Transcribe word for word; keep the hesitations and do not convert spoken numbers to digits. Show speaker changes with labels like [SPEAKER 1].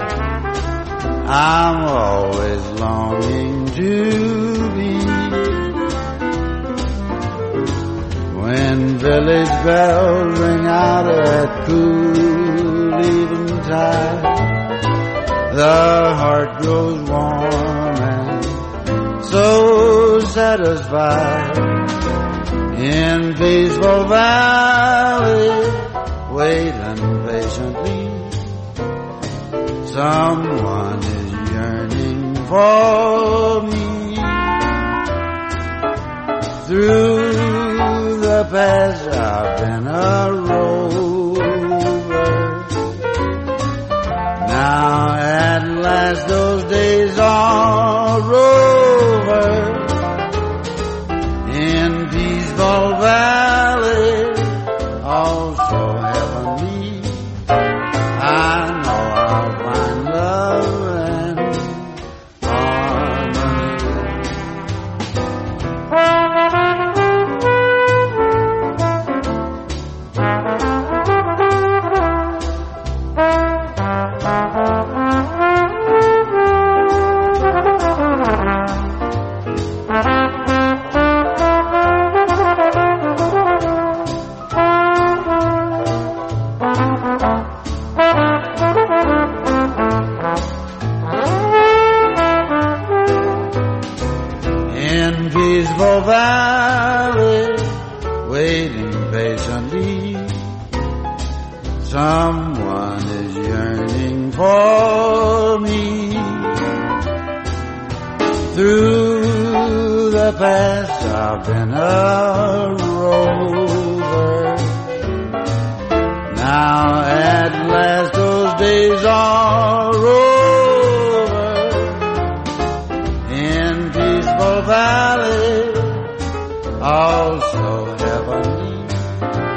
[SPEAKER 1] I'm always longing to be. When village bells ring out at cool eventide, the heart grows warm and so satisfied. In peaceful valley, waiting patiently, someone is yearning for me. Through the past I've been a rover. Now at last those days are over. In peaceful valley, also heavenly, I know I'll find love and peaceful valley, waiting patiently, someone is yearning for me. Through the past I've been a rover. Now at last those days are over. In peaceful valley, also heavenly,